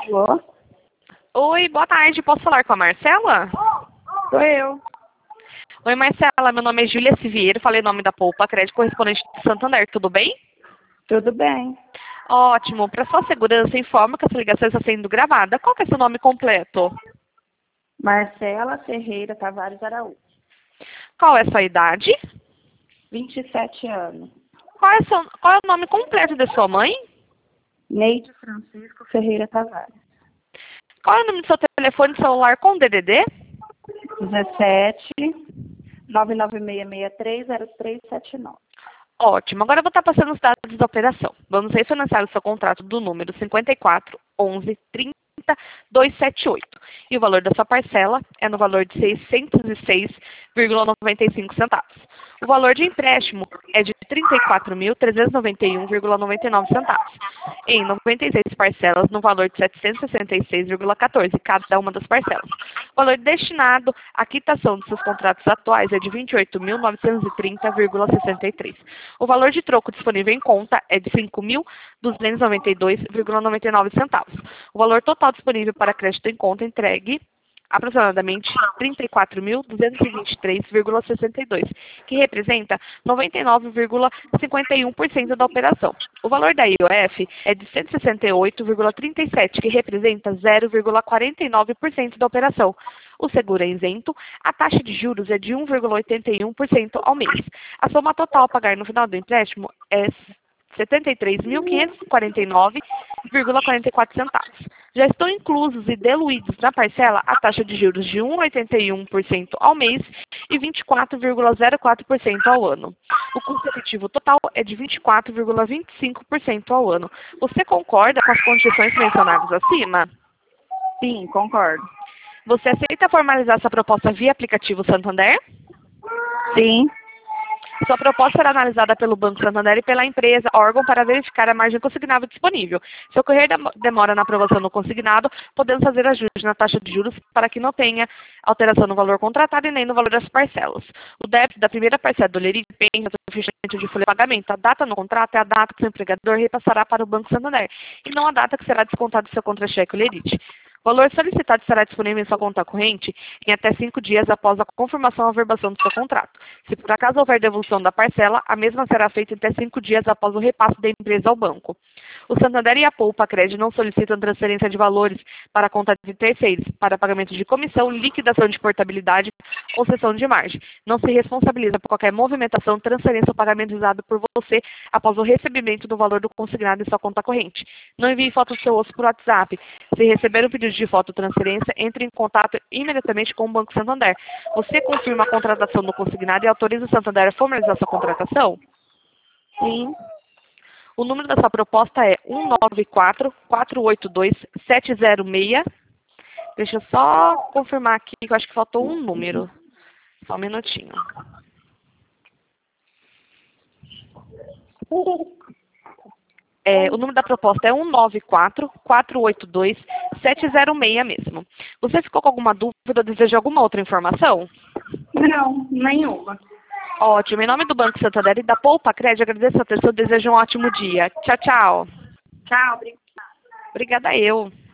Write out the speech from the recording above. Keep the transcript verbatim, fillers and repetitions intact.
Alô? Oi, boa tarde. Posso falar com a Marcela? Sou eu. Oi, Marcela. Meu nome é Júlia Siviero. Falei o nome da Poupa Crédito, correspondente de Santander. Tudo bem? Tudo bem. Ótimo. Para sua segurança, informo que essa ligação está sendo gravada. Qual que é seu nome completo? Marcela Ferreira Tavares Araújo. Qual é a sua idade? vinte e sete anos. Qual é, seu, qual é o nome completo de sua mãe? Neide Francisco Ferreira Tavares. Qual é o número do seu telefone celular com D D D? dezessete, nove nove seis seis três, zero três sete nove. Ótimo. Agora eu vou estar passando os dados da operação. Vamos refinanciar o seu contrato do número cinquenta e quatro, onze, trinta, duzentos e setenta e oito. E o valor da sua parcela é no valor de seiscentos e seis vírgula noventa e cinco centavos. O valor de empréstimo é de trinta e quatro mil, trezentos e noventa e um vírgula noventa e nove centavos. Em noventa e seis parcelas no valor de setecentos e sessenta e seis vírgula quatorze cada uma das parcelas. O valor destinado à quitação dos seus contratos atuais é de vinte e oito mil, novecentos e trinta vírgula sessenta e três. O valor de troco disponível em conta é de cinco mil, duzentos e noventa e dois vírgula noventa e nove centavos. O valor total disponível para crédito em conta entregue aproximadamente trinta e quatro mil, duzentos e vinte e três vírgula sessenta e dois, que representa noventa e nove vírgula cinquenta e um por cento da operação. O valor da I O F é de cento e sessenta e oito vírgula trinta e sete, que representa zero vírgula quarenta e nove por cento da operação. O seguro é isento, a taxa de juros é de um vírgula oitenta e um por cento ao mês. A soma total a pagar no final do empréstimo é setenta e três mil, quinhentos e quarenta e nove vírgula quarenta e quatro centavos. Já estão inclusos e diluídos na parcela a taxa de juros de um vírgula oitenta e um por cento ao mês e vinte e quatro vírgula zero quatro por cento ao ano. O custo efetivo total é de vinte e quatro vírgula vinte e cinco por cento ao ano. Você concorda com as condições mencionadas acima? Sim, concordo. Você aceita formalizar essa proposta via aplicativo Santander? Sim. Sua proposta será analisada pelo Banco Santander e pela empresa, órgão, para verificar a margem consignável disponível. Se ocorrer demora na aprovação do consignado, podemos fazer ajuste na taxa de juros para que não tenha alteração no valor contratado e nem no valor das parcelas. O débito da primeira parcela do Lerite depende do fechamento de folha de pagamento. A data no contrato é a data que o seu empregador repassará para o Banco Santander, e não a data que será descontado do seu contra-cheque Lerite. O valor solicitado estará disponível em sua conta corrente em até cinco dias após a confirmação ou averbação do seu contrato. Se por acaso houver devolução da parcela, a mesma será feita em até cinco dias após o repasse da empresa ao banco. O Santander e a Poupa Crédito não solicitam transferência de valores para a conta de terceiros, para pagamento de comissão, liquidação de portabilidade ou cessão de margem. Não se responsabiliza por qualquer movimentação, transferência ou pagamento usado por você após o recebimento do valor do consignado em sua conta corrente. Não envie foto do seu osso por WhatsApp. Se receber um pedido de fototransferência, entre em contato imediatamente com o Banco Santander. Você confirma a contratação do consignado e autoriza o Santander a formalizar sua contratação? Sim. O número da sua proposta é um nove quatro, quatro oito dois, sete zero seis. Deixa eu só confirmar aqui, que eu acho que faltou um número. Só um minutinho. É, o número da proposta é um nove quatro, quatro oito dois, sete zero seis mesmo. Você ficou com alguma dúvida ou deseja alguma outra informação? Não, nenhuma. Ótimo. Em nome do Banco Santander e da Poupa Crédito, agradeço a atenção e desejo um ótimo dia. Tchau, tchau. Tchau, obrigada. Obrigada eu.